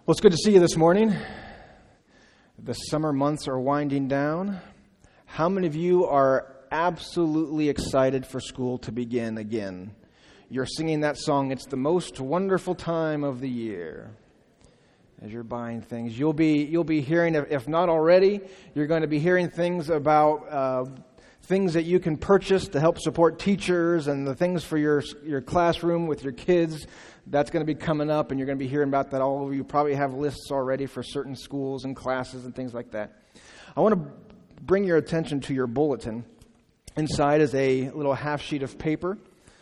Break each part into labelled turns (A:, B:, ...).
A: Well, it's good to see you this morning. The summer months are winding down. How many of you are absolutely excited for school to begin again? You're singing that song, "It's the most wonderful time of the year." As you're buying things, you'll be hearing, if not already, you're going to be hearing things about things that you can purchase to help support teachers and the things for your classroom with your kids. That's going to be coming up, and you're going to be hearing about that. All of you probably have lists already for certain schools and classes and things like that. I want to bring your attention to your bulletin. Inside is a little half sheet of paper,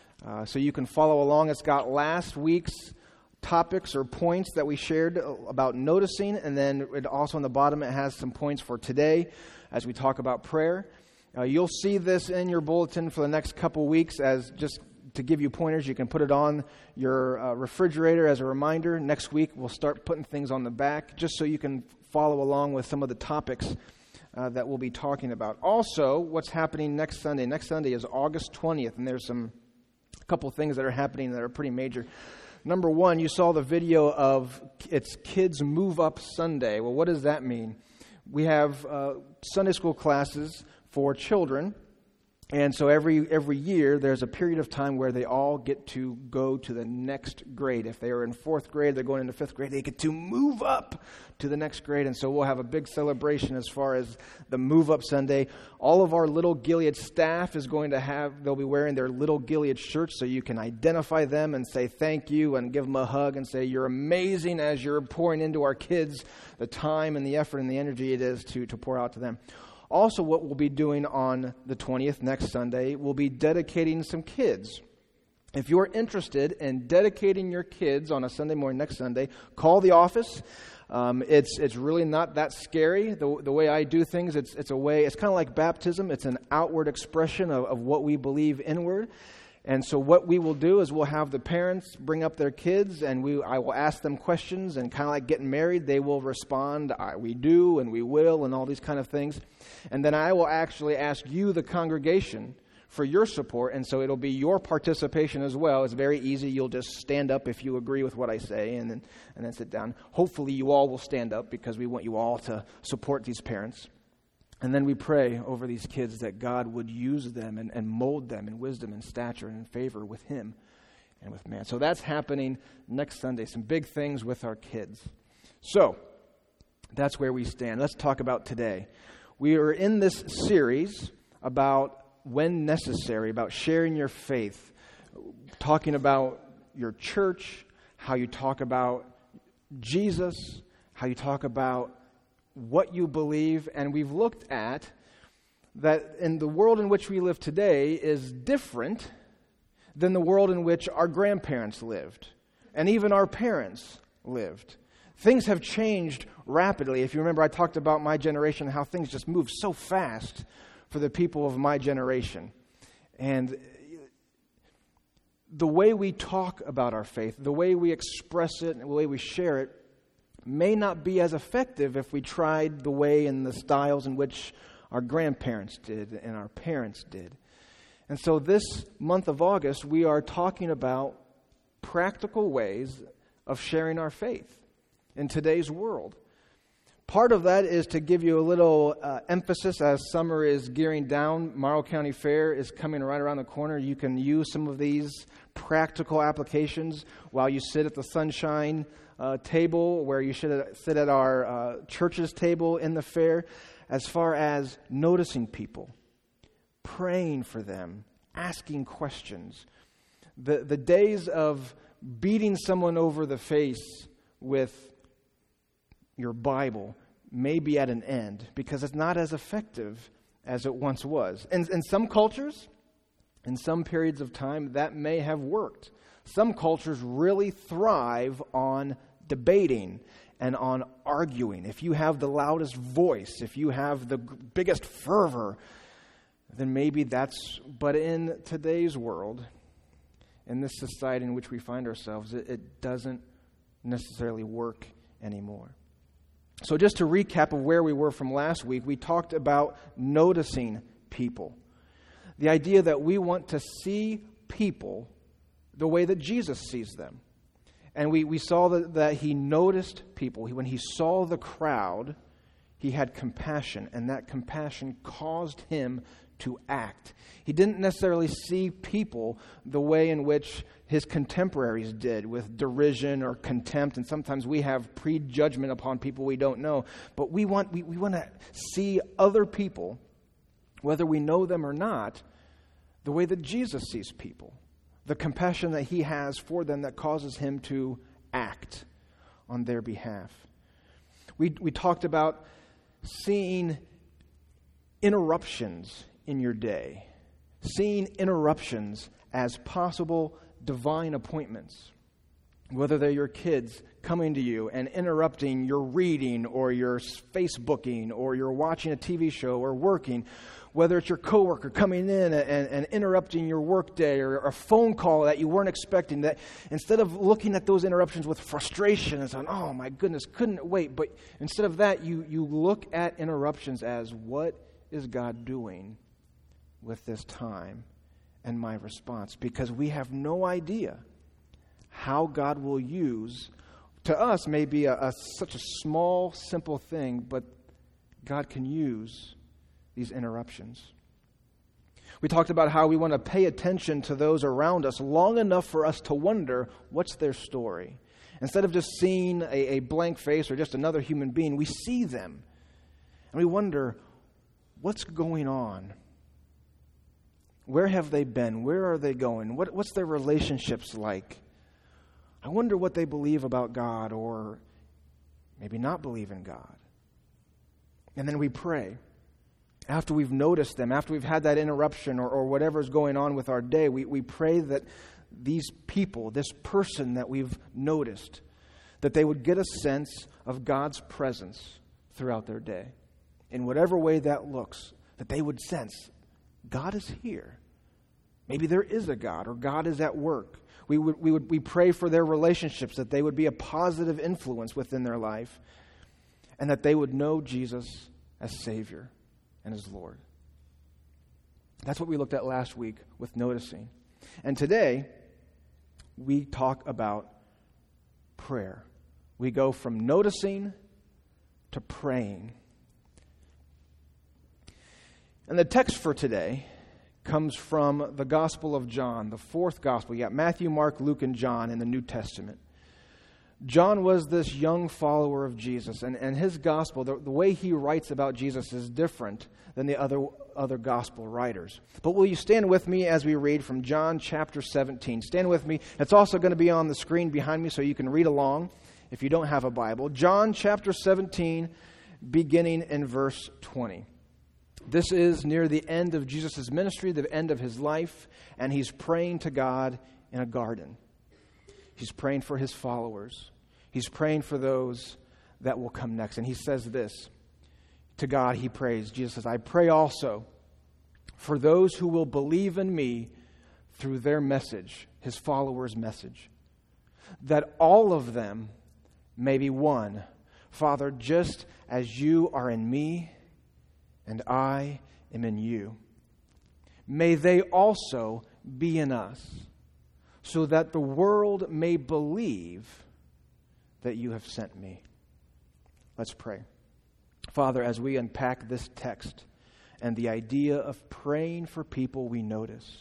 A: so you can follow along. It's got last week's topics or points that we shared about noticing, and then also on the bottom it has some points for today as we talk about prayer. You'll see this in your bulletin for the next couple weeks as just to give you pointers. You can put it on your refrigerator as a reminder. Next week we'll start putting things on the back just so you can follow along with some of the topics that we'll be talking about. Also, what's happening next Sunday? Next Sunday is August 20th, and there's a couple things that are happening that are pretty major. Number one, you saw the video of it's Kids Move Up Sunday. Well, what does that mean? We have Sunday school classes for children, and so every year there's a period of time where they all get to go to the next grade. If they are in fourth grade, they're going into fifth grade, they get to move up to the next grade. And so we'll have a big celebration as far as the Move Up Sunday. All of our Little Gilead staff is going to they'll be wearing their Little Gilead shirts so you can identify them and say thank you and give them a hug and say you're amazing as you're pouring into our kids the time and the effort and the energy it is to pour out to them. Also, what we'll be doing on the 20th, next Sunday, we'll be dedicating some kids. If you're interested in dedicating your kids on a Sunday morning, next Sunday, call the office. It's really not that scary. The way I do things, it's kind of like baptism. It's an outward expression of what we believe inward. And so what we will do is we'll have the parents bring up their kids, and I will ask them questions, and kind of like getting married, they will respond, we do, and we will, and all these kind of things. And then I will actually ask you, the congregation, for your support, and so it'll be your participation as well. It's very easy. You'll just stand up if you agree with what I say, and then sit down. Hopefully you all will stand up because we want you all to support these parents. And then we pray over these kids that God would use them and mold them in wisdom and stature and in favor with Him and with man. So that's happening next Sunday. Some big things with our kids. So that's where we stand. Let's talk about today. We are in this series about when necessary, about sharing your faith, talking about your church, how you talk about Jesus, how you talk about what you believe, and we've looked at that in the world in which we live today is different than the world in which our grandparents lived, and even our parents lived. Things have changed rapidly. If you remember, I talked about my generation, how things just moved so fast for the people of my generation. And the way we talk about our faith, the way we express it, and the way we share it, may not be as effective if we tried the way and the styles in which our grandparents did and our parents did. And so this month of August, we are talking about practical ways of sharing our faith in today's world. Part of that is to give you a little emphasis as summer is gearing down. Morrow County Fair is coming right around the corner. You can use some of these practical applications while you sit at the sunshine table, where you should sit at our church's table in the fair, as far as noticing people, praying for them, asking questions. The days of beating someone over the face with your Bible may be at an end because it's not as effective as it once was. In some cultures, in some periods of time, that may have worked. Some cultures really thrive on debating and on arguing. If you have the loudest voice, if you have the biggest fervor, then maybe that's... But in today's world, in this society in which we find ourselves, it doesn't necessarily work anymore. So just to recap of where we were from last week, we talked about noticing people. The idea that we want to see people the way that Jesus sees them. And we saw that he noticed people. When he saw the crowd, he had compassion, and that compassion caused him to act. He didn't necessarily see people the way in which his contemporaries did, with derision or contempt, and sometimes we have prejudgment upon people we don't know. But we want to see other people, whether we know them or not, the way that Jesus sees people. The compassion that he has for them that causes him to act on their behalf. We talked about seeing interruptions in your day, seeing interruptions as possible divine appointments, whether they're your kids coming to you and interrupting your reading or your Facebooking or you're watching a TV show or working, whether it's your coworker coming in and interrupting your workday or a phone call that you weren't expecting, that instead of looking at those interruptions with frustration and saying, oh my goodness, couldn't wait, but instead of that, you look at interruptions as, what is God doing with this time and my response? Because we have no idea how God will use, to us maybe such a small, simple thing, but God can use these interruptions. We talked about how we want to pay attention to those around us long enough for us to wonder, what's their story? Instead of just seeing a blank face or just another human being, we see them. And we wonder, what's going on? Where have they been? Where are they going? What's their relationships like? I wonder what they believe about God, or maybe not believe in God. And then we pray. After we've noticed them, after we've had that interruption or whatever's going on with our day, we pray that these people, this person that we've noticed, that they would get a sense of God's presence throughout their day. In whatever way that looks, that they would sense God is here. Maybe there is a God, or God is at work. We pray for their relationships, that they would be a positive influence within their life, and that they would know Jesus as Savior and as Lord. That's what we looked at last week with noticing. And today, we talk about prayer. We go from noticing to praying. And the text for today comes from the Gospel of John, the fourth Gospel. You got Matthew, Mark, Luke, and John in the New Testament. John was this young follower of Jesus, and his Gospel, the way he writes about Jesus is different than the other Gospel writers. But will you stand with me as we read from John chapter 17? Stand with me. It's also going to be on the screen behind me so you can read along if you don't have a Bible. John chapter 17, beginning in verse 20. This is near the end of Jesus' ministry, the end of his life, and he's praying to God in a garden. He's praying for his followers. He's praying for those that will come next. And he says this, to God he prays. Jesus says, I pray also for those who will believe in me through their message, his followers' message, that all of them may be one. Father, just as you are in me and I am in you, may they also be in us, so that the world may believe that you have sent me. Let's pray. Father, as we unpack this text and the idea of praying for people we notice,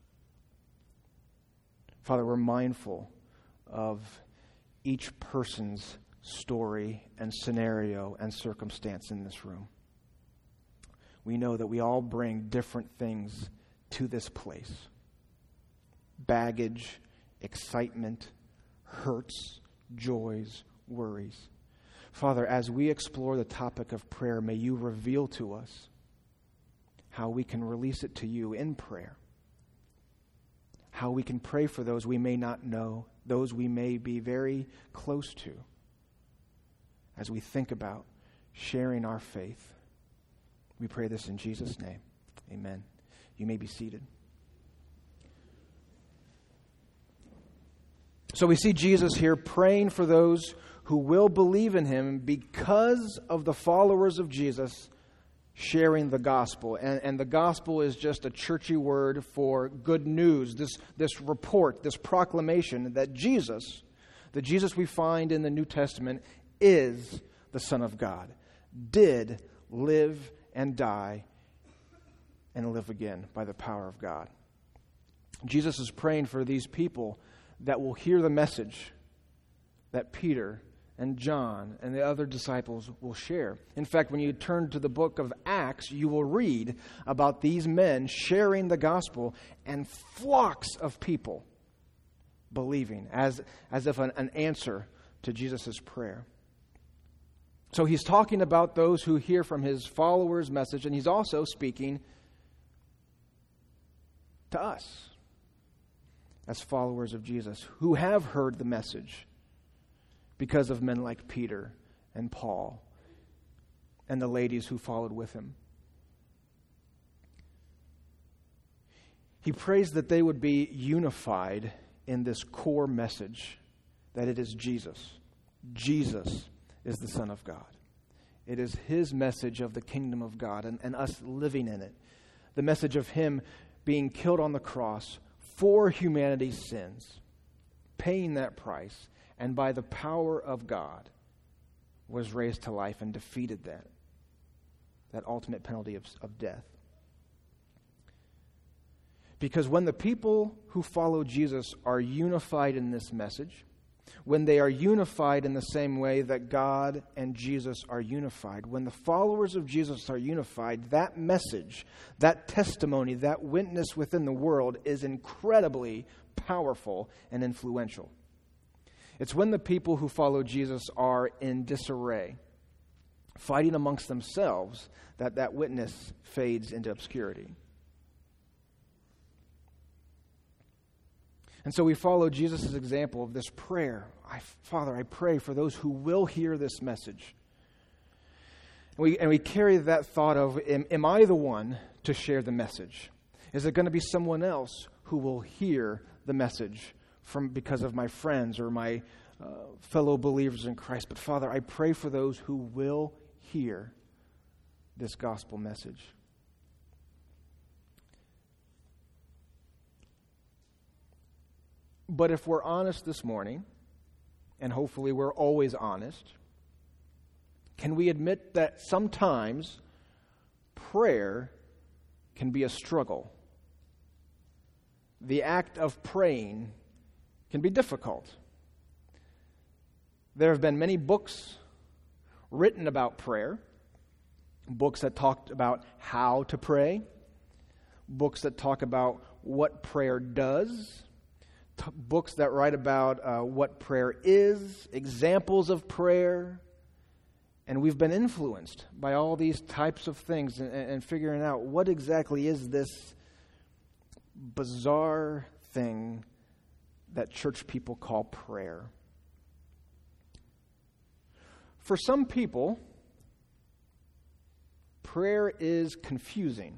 A: Father, we're mindful of each person's story and scenario and circumstance in this room. We know that we all bring different things to this place. Baggage, excitement, hurts, joys, worries. Father, as we explore the topic of prayer, may you reveal to us how we can release it to you in prayer. How we can pray for those we may not know, those we may be very close to, as we think about sharing our faith. We pray this in Jesus' name. Amen. You may be seated. So we see Jesus here praying for those who will believe in him because of the followers of Jesus sharing the gospel. And the gospel is just a churchy word for good news, this report, this proclamation that Jesus, The Jesus we find in the New Testament is the Son of God, did live and die and live again by the power of God. Jesus is praying for these people that will hear the message that Peter and John and the other disciples will share. In fact, when you turn to the book of Acts, you will read about these men sharing the gospel and flocks of people believing as if an answer to Jesus' prayer. So he's talking about those who hear from his followers' message, and he's also speaking to us as followers of Jesus who have heard the message because of men like Peter and Paul and the ladies who followed with him. He prays that they would be unified in this core message that it is Jesus. Jesus is the Son of God. It is his message of the kingdom of God and us living in it. The message of him being killed on the cross for humanity's sins, paying that price, and by the power of God was raised to life and defeated that ultimate penalty of death. Because when the people who follow Jesus are unified in this message, when they are unified in the same way that God and Jesus are unified, when the followers of Jesus are unified, that message, that testimony, that witness within the world is incredibly powerful and influential. It's when the people who follow Jesus are in disarray, fighting amongst themselves, that witness fades into obscurity. And so we follow Jesus' example of this prayer. Father, I pray for those who will hear this message. And we carry that thought of, am I the one to share the message? Is it going to be someone else who will hear the message because of my friends or my fellow believers in Christ? But Father, I pray for those who will hear this gospel message. But if we're honest this morning, and hopefully we're always honest, can we admit that sometimes prayer can be a struggle? The act of praying can be difficult. There have been many books written about prayer, books that talked about how to pray, books that talk about what prayer does, books that write about what prayer is, examples of prayer, and we've been influenced by all these types of things and figuring out what exactly is this bizarre thing that church people call prayer. For some people, prayer is confusing.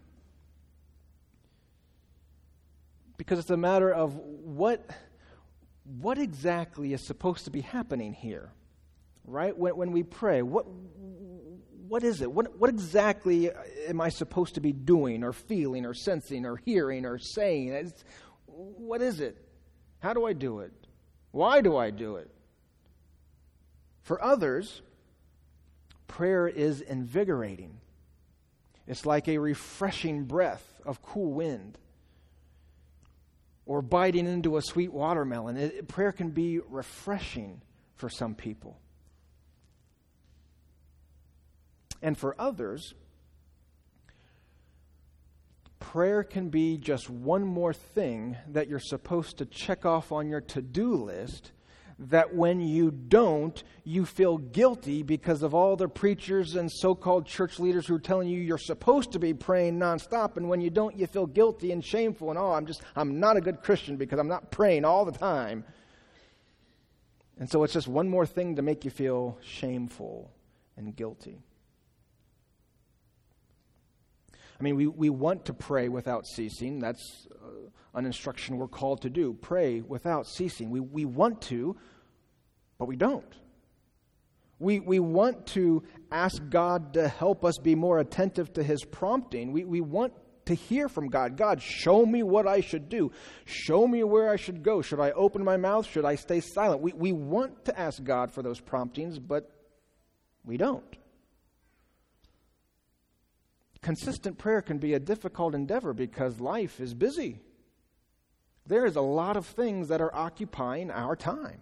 A: Because it's a matter of what exactly is supposed to be happening here, right? When we pray, what is it? What exactly am I supposed to be doing or feeling or sensing or hearing or saying? What is it? How do I do it? Why do I do it? For others, prayer is invigorating. It's like a refreshing breath of cool wind, or biting into a sweet watermelon. Prayer can be refreshing for some people. And for others, prayer can be just one more thing that you're supposed to check off on your to-do list, that when you don't, you feel guilty because of all the preachers and so-called church leaders who are telling you you're supposed to be praying nonstop, and when you don't, you feel guilty and shameful, and I'm not a good Christian because I'm not praying all the time. And so it's just one more thing to make you feel shameful and guilty. I mean, we want to pray without ceasing. That's an instruction we're called to do. Pray without ceasing. We want to, but we don't. We want to ask God to help us be more attentive to His prompting. We want to hear from God. God, show me what I should do. Show me where I should go. Should I open my mouth? Should I stay silent? We want to ask God for those promptings, but we don't. Consistent prayer can be a difficult endeavor because life is busy. There is a lot of things that are occupying our time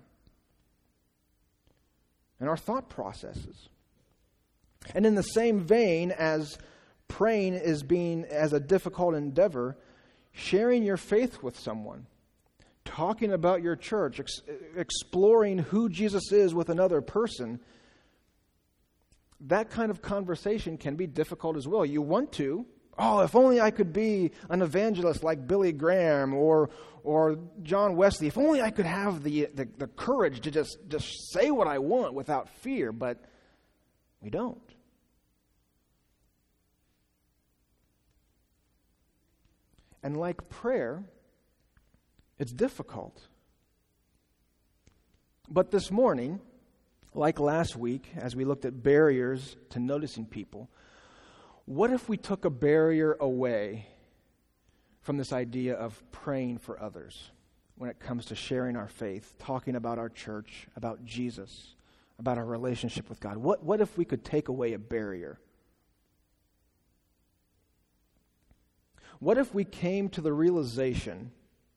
A: and our thought processes. And in the same vein as praying is being as a difficult endeavor, sharing your faith with someone, talking about your church, exploring who Jesus is with another person, that kind of conversation can be difficult as well. You want to, if only I could be an evangelist like Billy Graham or John Wesley. If only I could have the courage to just say what I want without fear, but we don't. And like prayer, it's difficult. But this morning, like last week, as we looked at barriers to noticing people, what if we took a barrier away from this idea of praying for others when it comes to sharing our faith, talking about our church, about Jesus, about our relationship with God? What if we could take away a barrier? What if we came to the realization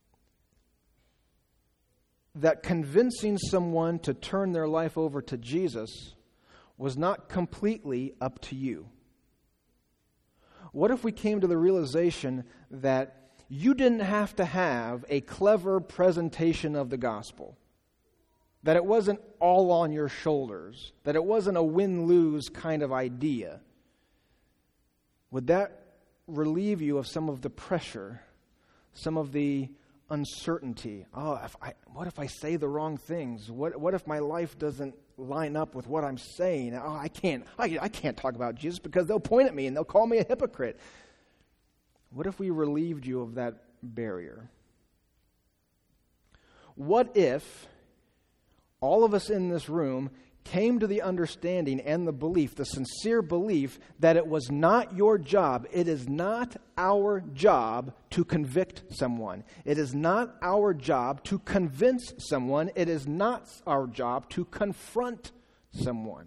A: that convincing someone to turn their life over to Jesus was not completely up to you? What if we came to the realization that you didn't have to have a clever presentation of the gospel, that it wasn't all on your shoulders, that it wasn't a win-lose kind of idea? Would that relieve you of some of the pressure, some of the uncertainty? What if I say the wrong things? What if my life doesn't line up with what I'm saying? I can't talk about Jesus because they'll point at me and they'll call me a hypocrite. What if we relieved you of that barrier? What if all of us in this room came to the understanding and the belief, the sincere belief, that it was not your job, it is not our job to convict someone. It is not our job to convince someone. It is not our job to confront someone.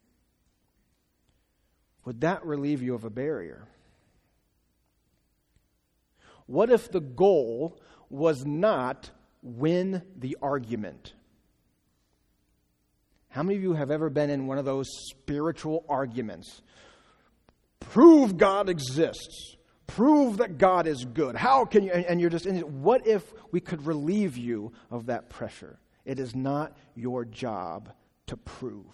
A: Would that relieve you of a barrier? What if the goal was not win the argument? How many of you have ever been in one of those spiritual arguments? Prove God exists. Prove that God is good. How can you? And you're just in it. What if we could relieve you of that pressure? It is not your job to prove.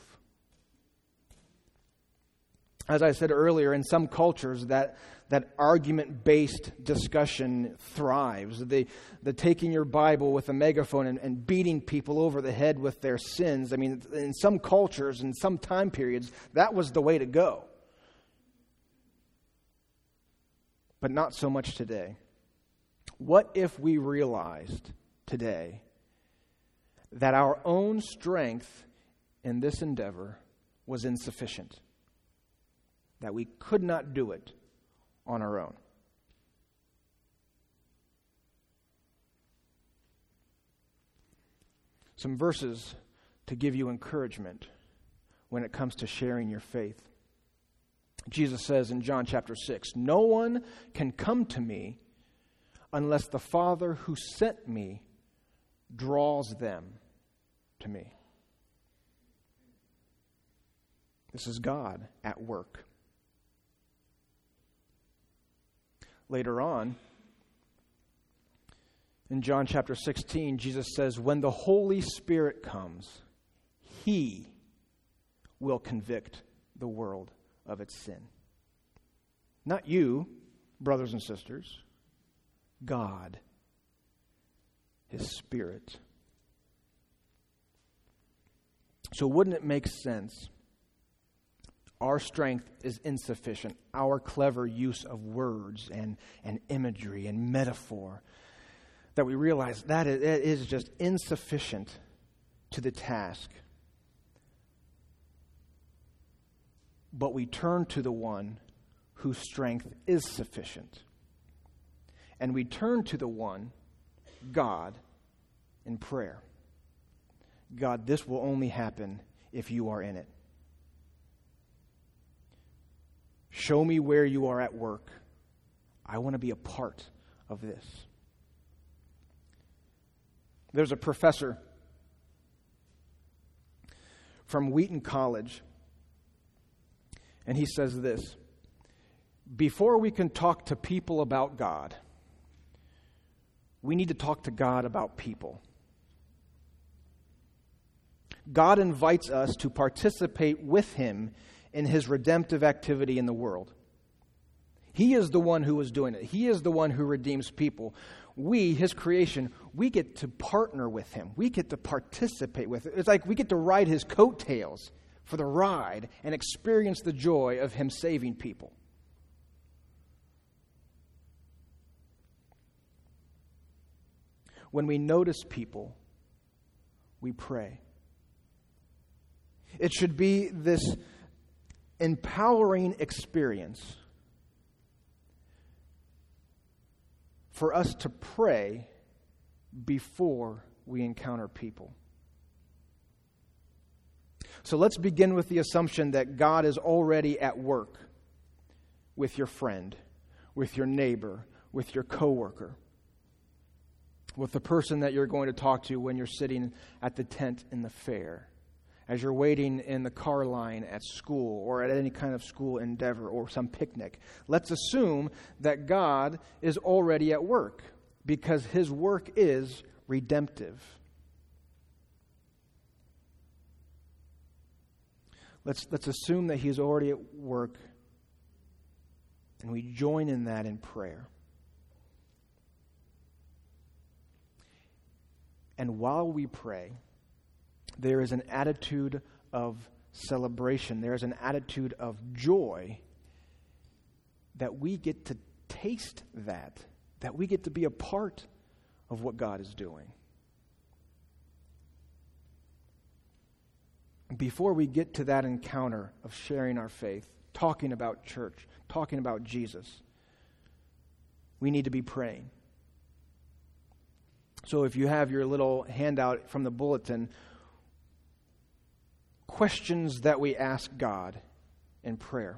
A: As I said earlier, in some cultures that argument-based discussion thrives. The taking your Bible with a megaphone and beating people over the head with their sins. I mean, in some cultures, in some time periods, that was the way to go. But not so much today. What if we realized today that our own strength in this endeavor was insufficient? That we could not do it on our own. Some verses to give you encouragement when it comes to sharing your faith. Jesus says in John chapter 6, "No one can come to me unless the Father who sent me draws them to me." This is God at work. Later on, in John chapter 16, Jesus says, "When the Holy Spirit comes, He will convict the world of its sin." Not you, brothers and sisters. God, His Spirit. So wouldn't it make sense? Our strength is insufficient. Our clever use of words and imagery and metaphor, that we realize that it is just insufficient to the task. But we turn to the one whose strength is sufficient. and we turn to the one, God, in prayer. God, this will only happen if you are in it. Show me where you are at work. I want to be a part of this. There's a professor from Wheaton College, and he says this: before we can talk to people about God, we need to talk to God about people. God invites us to participate with him in his redemptive activity in the world. He is the one who is doing it. He is the one who redeems people. We, his creation, we get to partner with him. We get to participate with it. It's like we get to ride his coattails for the ride and experience the joy of him saving people. When we notice people, we pray. It should be this empowering experience for us to pray before we encounter people. So let's begin with the assumption that God is already at work with your friend, with your neighbor, with your coworker, with the person that you're going to talk to when you're sitting at the tent in the fair, as you're waiting in the car line at school or at any kind of school endeavor or some picnic. Let's assume that God is already at work because his work is redemptive. Let's assume that he's already at work, and we join in that in prayer. And while we pray, there is an attitude of celebration. There is an attitude of joy that we get to taste that we get to be a part of what God is doing. Before we get to that encounter of sharing our faith, talking about church, talking about Jesus, we need to be praying. So if you have your little handout from the bulletin, questions that we ask God in prayer.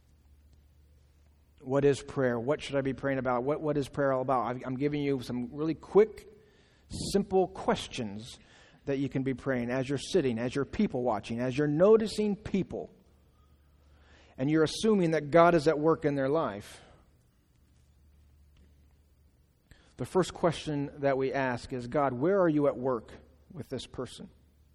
A: What is prayer? What should I be praying about? What is prayer all about? I'm giving you some really quick, simple questions that you can be praying as you're sitting, as you're people watching, as you're noticing people, and you're assuming that God is at work in their life. The first question that we ask is, God, where are you at work with this person?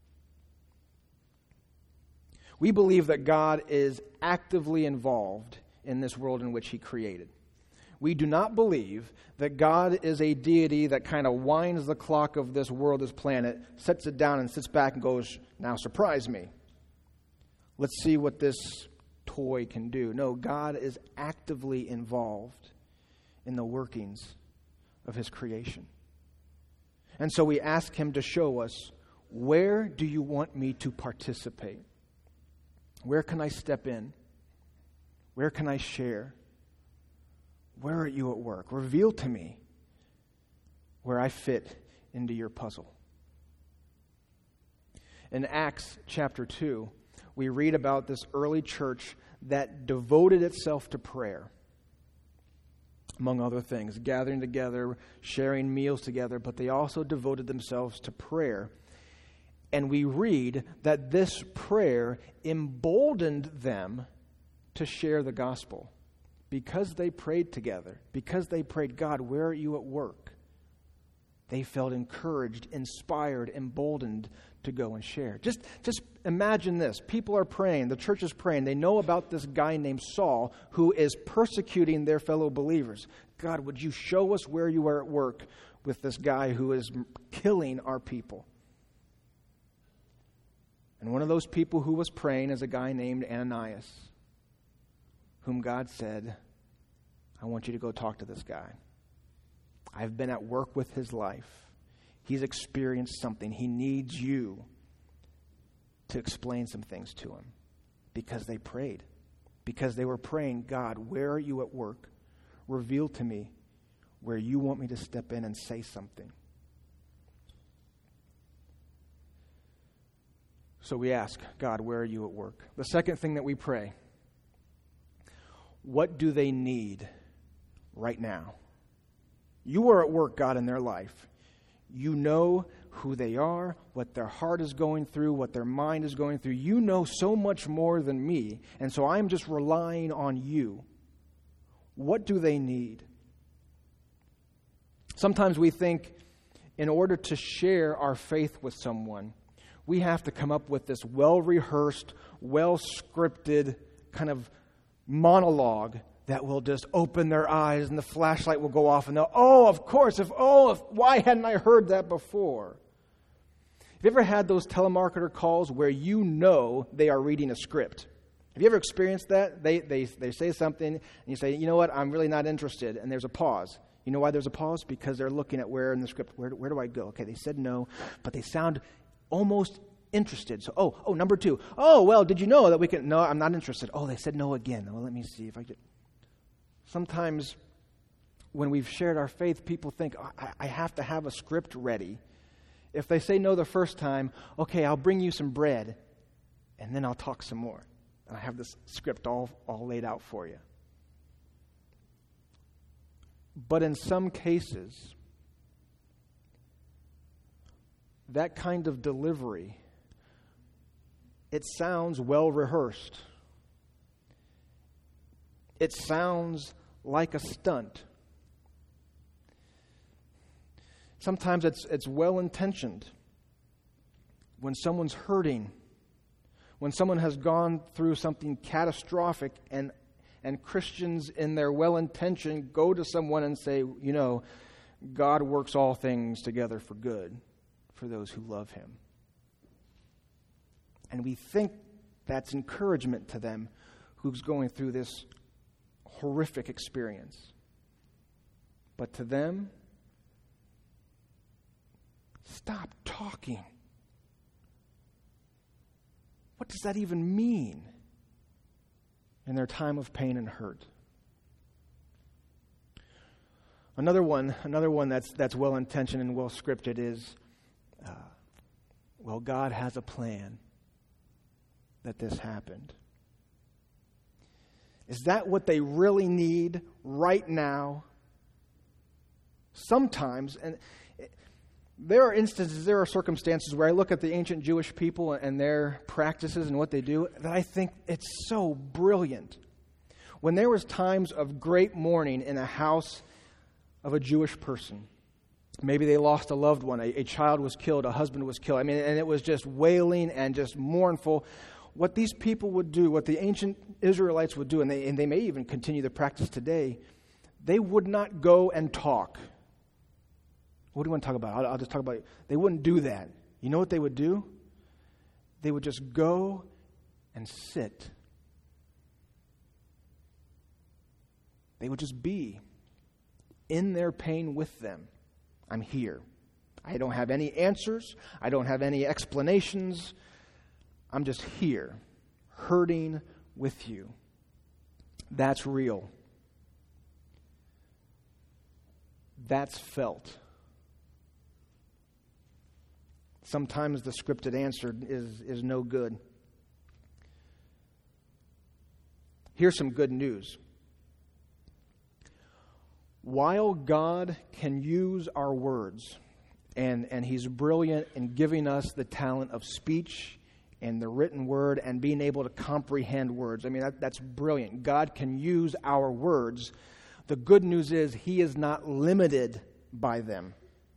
A: We believe that God is actively involved in this world in which he created. We do not believe that God is a deity that kind of winds the clock of this world, this planet, sets it down and sits back and goes, now surprise me. Let's see what this toy can do. No, God is actively involved in the workings of his creation. And so we ask him to show us, where do you want me to participate? Where can I step in? Where can I share? Where are you at work? Reveal to me where I fit into your puzzle. In Acts chapter 2, we read about this early church that devoted itself to prayer, among other things, gathering together, sharing meals together, but they also devoted themselves to prayer. And we read that this prayer emboldened them to share the gospel. Because they prayed together, because they prayed, God, where are you at work? They felt encouraged, inspired, emboldened to go and share. Just imagine this. People are praying. The church is praying. They know about this guy named Saul who is persecuting their fellow believers. God, would you show us where you are at work with this guy who is killing our people? And one of those people who was praying is a guy named Ananias, whom God said, I want you to go talk to this guy. I've been at work with his life. He's experienced something. He needs you to explain some things to him. Because they prayed. Because they were praying, God, where are you at work? Reveal to me where you want me to step in and say something. So we ask, God, where are you at work? The second thing that we pray, what do they need right now? You are at work, God, in their life. You know who they are, what their heart is going through, what their mind is going through. You know so much more than me, and so I'm just relying on you. What do they need? Sometimes we think in order to share our faith with someone, we have to come up with this well-rehearsed, well-scripted kind of monologue that will just open their eyes and the flashlight will go off and they'll, of course, why hadn't I heard that before? Have you ever had those telemarketer calls where you know they are reading a script? Have you ever experienced that? They say something and you say, you know what, I'm really not interested, and there's a pause. You know why there's a pause? Because they're looking at where in the script, where do I go? Okay, they said no, but they sound almost interested. So, number 2. Well, did you know that we can, no, I'm not interested. They said no again. Well, let me see if I get. Sometimes when we've shared our faith, people think, I have to have a script ready. If they say no the first time, okay, I'll bring you some bread, and then I'll talk some more. And I have this script all laid out for you. But in some cases, that kind of delivery, it sounds well rehearsed. It sounds like a stunt. Sometimes it's well-intentioned. When someone's hurting, when someone has gone through something catastrophic, and Christians in their well-intention go to someone and say, God works all things together for good for those who love him. And we think that's encouragement to them who's going through this horrific experience. But to them, stop talking. What does that even mean in their time of pain and hurt? Another one that's well-intentioned and well-scripted is, God has a plan that this happened. Is that what they really need right now? Sometimes, and there are circumstances where I look at the ancient Jewish people and their practices and what they do, that I think it's so brilliant. When there was times of great mourning in a house of a Jewish person, maybe they lost a loved one, a child was killed, a husband was killed, and it was just wailing and just mournful. What these people would do, what the ancient Israelites would do, and they may even continue the practice today, they would not go and talk. What do you want to talk about? I'll just talk about it. They wouldn't do that. You know what they would do? They would just go and sit. They would just be in their pain with them. I'm here. I don't have any answers. I don't have any explanations. I'm just here, hurting with you. That's real. That's felt. Sometimes the scripted answer is no good. Here's some good news. While God can use our words, and He's brilliant in giving us the talent of speech and the written word and being able to comprehend words. That's brilliant. God can use our words. The good news is He is not limited by them.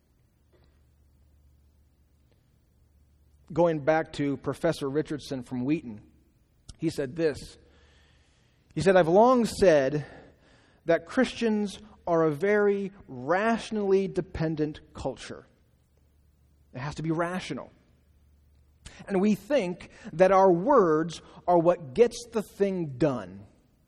A: Going back to Professor Richardson from Wheaton, he said this. He said, I've long said that Christians are a very rationally dependent culture. It has to be rational. And we think that our words are what gets the thing done.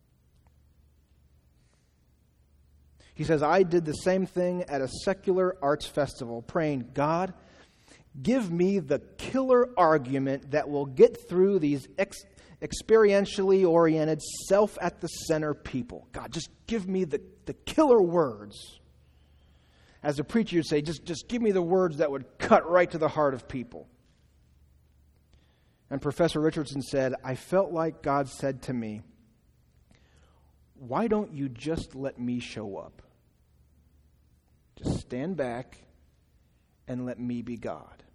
A: He says, I did the same thing at a secular arts festival, praying, God, give me the killer argument that will get through these experientially oriented, self-at-the-center people. God, just give me the killer words. As a preacher, you'd say, just give me the words that would cut right to the heart of people. And Professor Richardson said, I felt like God said to me, why don't you just let me show up? Just stand back and let me be God.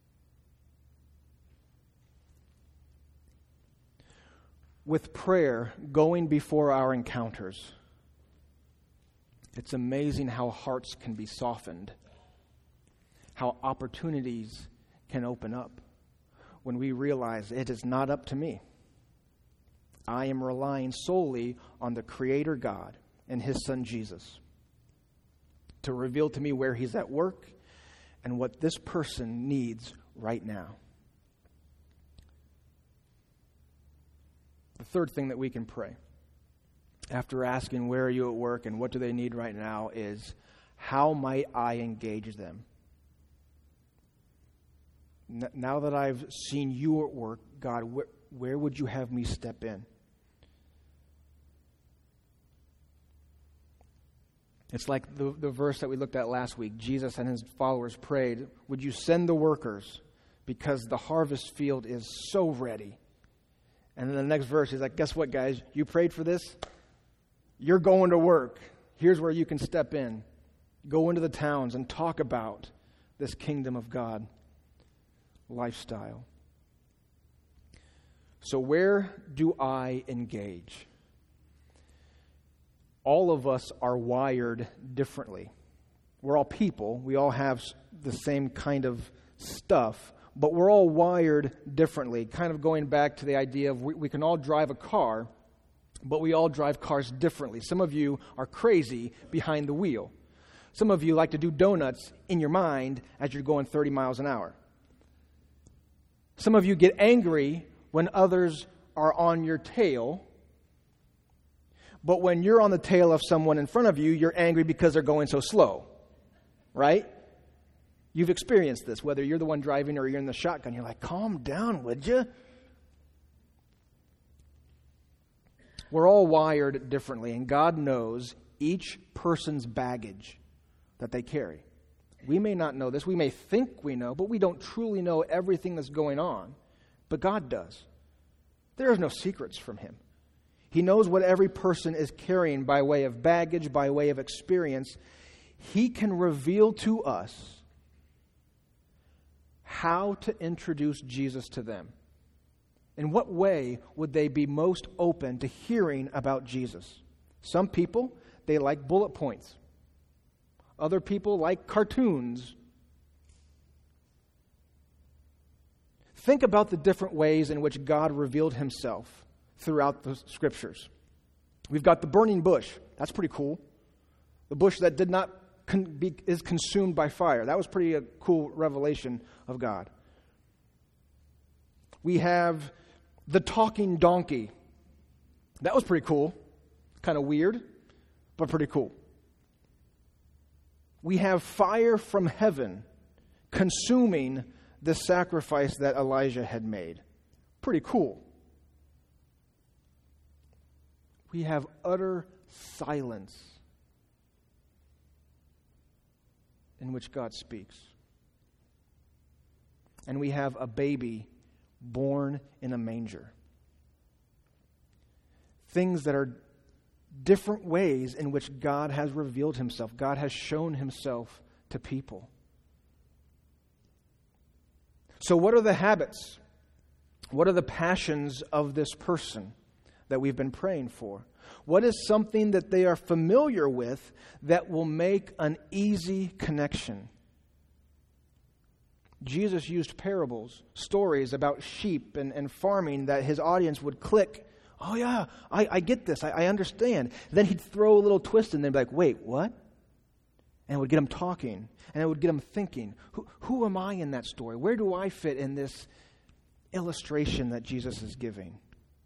A: With prayer going before our encounters, it's amazing how hearts can be softened, how opportunities can open up when we realize it is not up to me. I am relying solely on the Creator God and His Son Jesus to reveal to me where He's at work and what this person needs right now. The third thing that we can pray, after asking where are you at work and what do they need right now, is how might I engage them? Now that I've seen you at work, God, where would you have me step in? It's like the verse that we looked at last week. Jesus and His followers prayed, would you send the workers because the harvest field is so ready. And then the next verse is like, guess what, guys? You prayed for this? You're going to work. Here's where you can step in. Go into the towns and talk about this kingdom of God lifestyle. So where do I engage? All of us are wired differently. We're all people. We all have the same kind of stuff, but we're all wired differently. Kind of going back to the idea of we can all drive a car, but we all drive cars differently. Some of you are crazy behind the wheel. Some of you like to do donuts in your mind as you're going 30 miles an hour. Some of you get angry when others are on your tail. But when you're on the tail of someone in front of you, you're angry because they're going so slow. Right? You've experienced this, whether you're the one driving or you're in the shotgun. You're like, calm down, would you? We're all wired differently, and God knows each person's baggage that they carry. We may not know this. We may think we know, but we don't truly know everything that's going on. But God does. There are no secrets from Him. He knows what every person is carrying by way of baggage, by way of experience. He can reveal to us how to introduce Jesus to them. In what way would they be most open to hearing about Jesus? Some people, they like bullet points. Other people like cartoons. Think about the different ways in which God revealed Himself throughout the Scriptures. We've got the burning bush. That's pretty cool. The bush that did not is consumed by fire. That was pretty cool revelation of God. We have the talking donkey. That was pretty cool. Kind of weird, but pretty cool. We have fire from heaven consuming the sacrifice that Elijah had made. Pretty cool. We have utter silence in which God speaks. And we have a baby born in a manger. Things that are different ways in which God has revealed Himself. God has shown Himself to people. So what are the habits? What are the passions of this person that we've been praying for? What is something that they are familiar with that will make an easy connection? Jesus used parables, stories about sheep and farming that His audience would click. Oh yeah, I get this, I understand. Then He'd throw a little twist in there and be like, wait, what? And it would get them talking, and it would get them thinking, who am I in that story? Where do I fit in this illustration that Jesus is giving?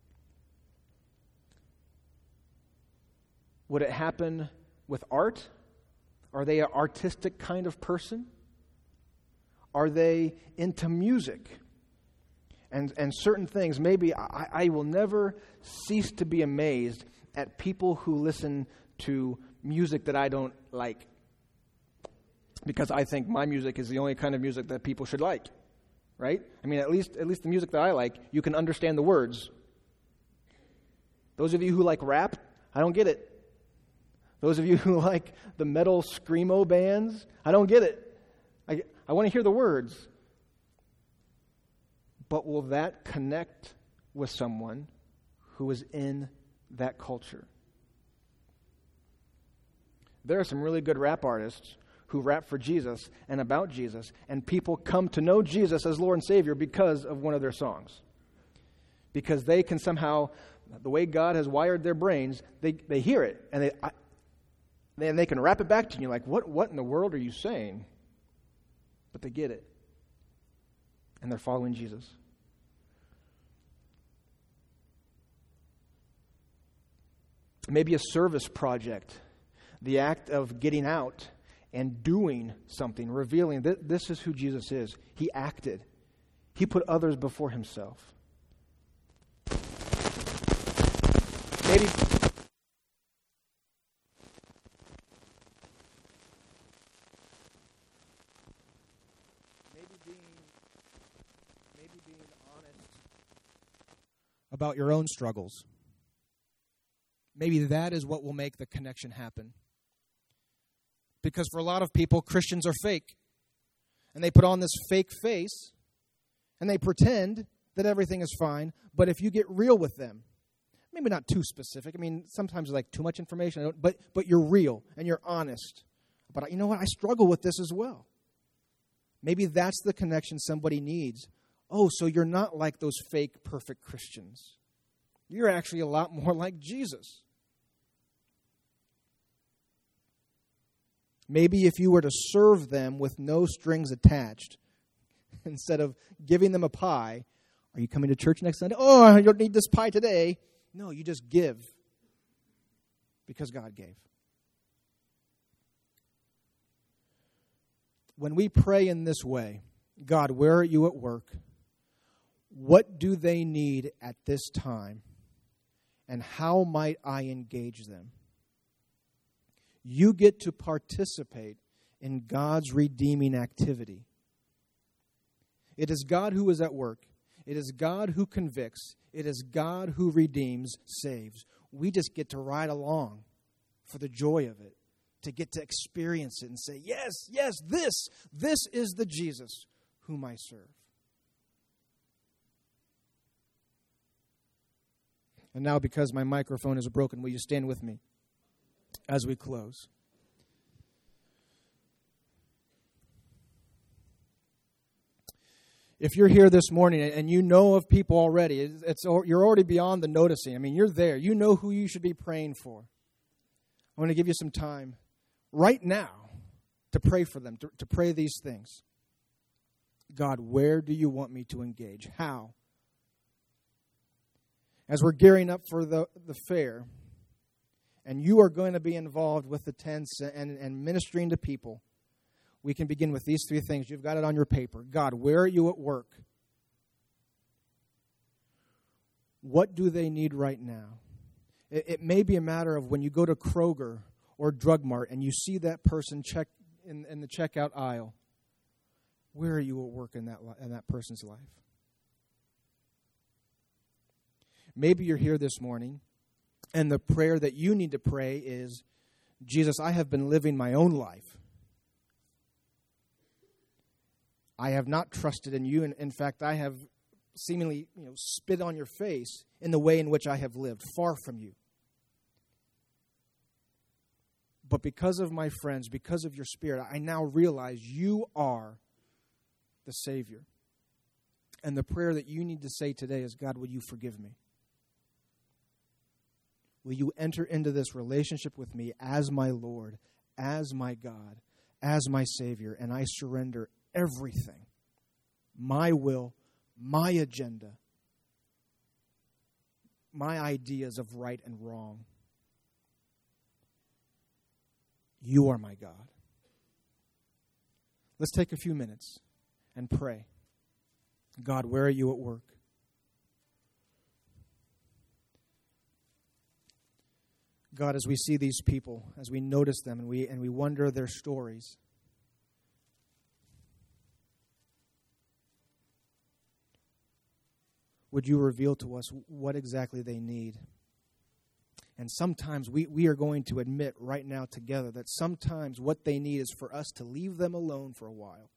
A: Would it happen with art? Are they an artistic kind of person? Are they into music? And certain things, maybe I will never cease to be amazed at people who listen to music that I don't like. because I think my music is the only kind of music that people should like, right? I mean, at least the music that I like, you can understand the words. Those of you who like rap, I don't get it. Those of you who like the metal screamo bands, I don't get it. I want to hear the words. But will that connect with someone who is in that culture? There are some really good rap artists who rap for Jesus and about Jesus, and people come to know Jesus as Lord and Savior because of one of their songs. Because they can somehow, the way God has wired their brains, they hear it, and they can rap it back to you. You're like, what in the world are you saying? But they get it. And they're following Jesus. Maybe a service project, the act of getting out and doing something, revealing that this is who Jesus is. He acted. He put others before himself. Maybe being honest about your own struggles. Maybe that is what will make the connection happen. Because for a lot of people, Christians are fake. And they put on this fake face, and they pretend that everything is fine. But if you get real with them, maybe not too specific. I mean, sometimes like too much information. But you're real, and you're honest. But you know what? I struggle with this as well. Maybe that's the connection somebody needs. Oh, so you're not like those fake, perfect Christians. You're actually a lot more like Jesus. Maybe if you were to serve them with no strings attached, instead of giving them a pie, are you coming to church next Sunday? Oh, you don't need this pie today. No, you just give because God gave. When we pray in this way, God, where are you at work? What do they need at this time? And how might I engage them? You get to participate in God's redeeming activity. It is God who is at work. It is God who convicts. It is God who redeems, saves. We just get to ride along for the joy of it, to get to experience it and say, yes, this is the Jesus whom I serve. And now, because my microphone is broken, will you stand with me as we close? If you're here this morning and you know of people already, you're already beyond the noticing. I mean, you're there. You know who you should be praying for. I want to give you some time right now to pray for them, to pray these things. God, where do you want me to engage? How? As we're gearing up for the fair, and you are going to be involved with the tents and ministering to people, we can begin with these three things. You've got it on your paper. God, where are you at work? What do they need right now? It may be a matter of when you go to Kroger or Drug Mart and you see that person in the checkout aisle. Where are you at work in that person's life? Maybe you're here this morning, and the prayer that you need to pray is, Jesus, I have been living my own life. I have not trusted in you, and in fact, I have seemingly spit on your face in the way in which I have lived, far from you. But because of my friends, because of your Spirit, I now realize you are the Savior. And the prayer that you need to say today is, God, will you forgive me? Will you enter into this relationship with me as my Lord, as my God, as my Savior, and I surrender everything, my will, my agenda, my ideas of right and wrong. You are my God. Let's take a few minutes and pray. God, where are you at work? God, as we see these people, as we notice them and we wonder their stories,
B: would you reveal to us what exactly they need? And sometimes we are going to admit right now together that sometimes what they need is for us to leave them alone for a while.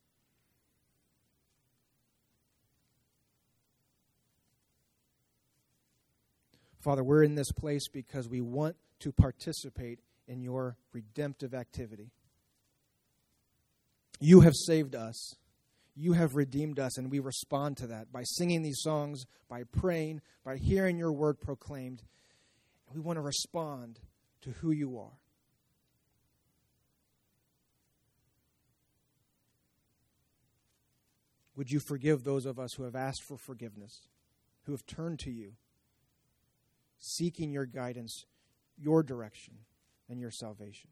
B: Father, we're in this place because we want to participate in your redemptive activity. You have saved us. You have redeemed us, and we respond to that by singing these songs, by praying, by hearing your word proclaimed. We want to respond to who you are. Would you forgive those of us who have asked for forgiveness, who have turned to you, seeking your guidance, your direction, and your salvation?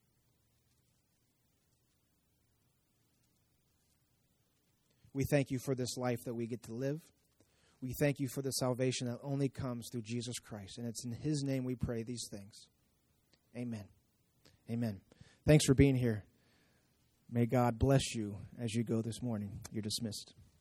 B: We thank you for this life that we get to live. We thank you for the salvation that only comes through Jesus Christ. And it's in his name we pray these things. Amen. Amen. Thanks for being here. May God bless you as you go this morning. You're dismissed.